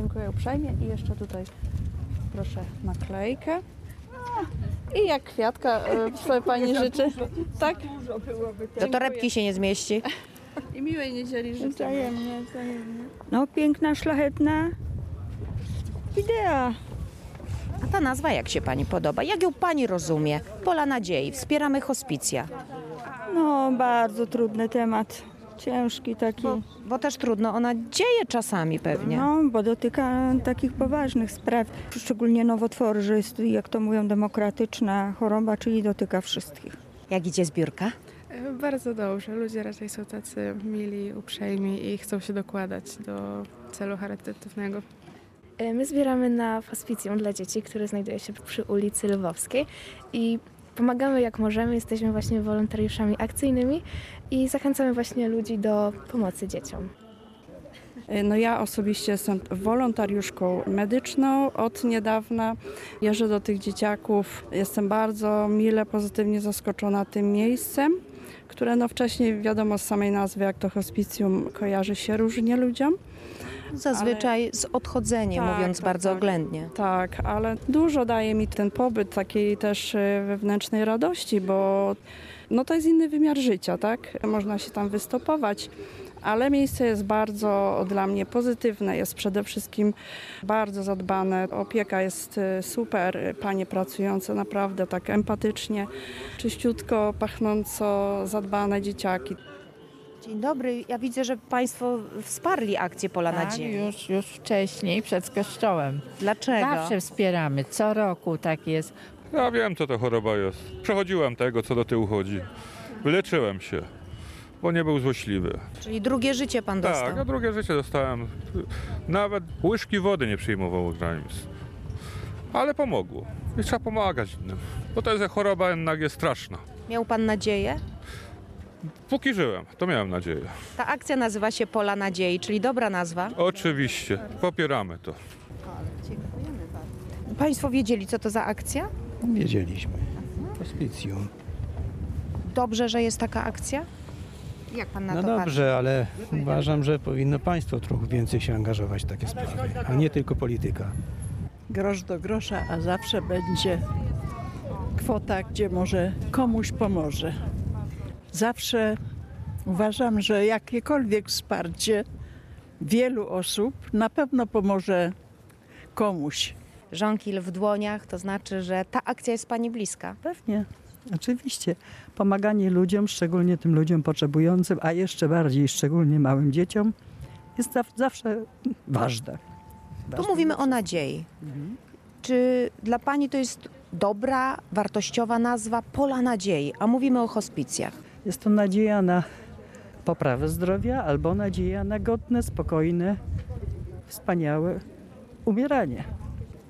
Dziękuję uprzejmie i jeszcze tutaj proszę naklejkę. I jak kwiatka sobie pani życzy. Tak? Do torebki się nie zmieści. I miłej niedzieli życzę. Wzajemnie. No piękna, szlachetna idea. A ta nazwa jak się pani podoba? Jak ją pani rozumie? Pola Nadziei, wspieramy hospicja. No bardzo trudny temat. Ciężki taki. Bo też trudno o nadzieję czasami pewnie. No, bo dotyka takich poważnych spraw. Szczególnie nowotwory, że jest, jak to mówią, demokratyczna choroba, czyli dotyka wszystkich. Jak idzie zbiórka? Bardzo dobrze. Ludzie raczej są tacy mili, uprzejmi i chcą się dokładać do celu charytatywnego. My zbieramy na hospicjum dla dzieci, które znajduje się przy ulicy Lwowskiej i pomagamy jak możemy. Jesteśmy właśnie wolontariuszami akcyjnymi i zachęcamy właśnie ludzi do pomocy dzieciom. No ja osobiście jestem wolontariuszką medyczną od niedawna. Jeżdżę do tych dzieciaków. Jestem bardzo mile, pozytywnie zaskoczona tym miejscem, które no wcześniej wiadomo z samej nazwy, jak to hospicjum kojarzy się różnie ludziom. Zazwyczaj z odchodzeniem, mówiąc bardzo oględnie. Tak, ale dużo daje mi ten pobyt takiej też wewnętrznej radości, bo no to jest inny wymiar życia, tak? Można się tam wystopować, ale miejsce jest bardzo dla mnie pozytywne, jest przede wszystkim bardzo zadbane. Opieka jest super, panie pracujące naprawdę tak empatycznie, czyściutko, pachnąco zadbane dzieciaki. Dzień dobry, ja widzę, że państwo wsparli akcję Pola Nadziei. Już wcześniej, przed kościołem. Dlaczego? Zawsze wspieramy, co roku tak jest. Ja wiem, co to choroba jest. Przechodziłem tego, co do tyłu chodzi. Wyleczyłem się, bo nie był złośliwy. Czyli drugie życie pan dostał. Tak, a drugie życie dostałem. Nawet łyżki wody nie przyjmował od granic. Ale pomogło. I trzeba pomagać innym. Bo to jest choroba jednak jest straszna. Miał pan nadzieję? Póki żyłem, to miałem nadzieję. Ta akcja nazywa się Pola Nadziei, czyli dobra nazwa. Oczywiście, popieramy to. Państwo wiedzieli, co to za akcja? Wiedzieliśmy. Hospicjum. Dobrze, że jest taka akcja? Jak pan na No to patrzy? dobrze, ale uważam, że powinno państwo trochę więcej się angażować w takie sprawy, a nie tylko polityka. Grosz do grosza, a zawsze będzie kwota, gdzie może komuś pomoże. Zawsze uważam, że jakiekolwiek wsparcie wielu osób na pewno pomoże komuś. Żonkil w dłoniach, to znaczy, że ta akcja jest pani bliska. Pewnie, oczywiście. Pomaganie ludziom, szczególnie tym ludziom potrzebującym, a jeszcze bardziej szczególnie małym dzieciom, jest zawsze ważne. Tu mówimy o nadziei. Czy dla pani to jest dobra, wartościowa nazwa Pola Nadziei, a mówimy o hospicjach? Jest to nadzieja na poprawę zdrowia albo nadzieja na godne, spokojne, wspaniałe umieranie.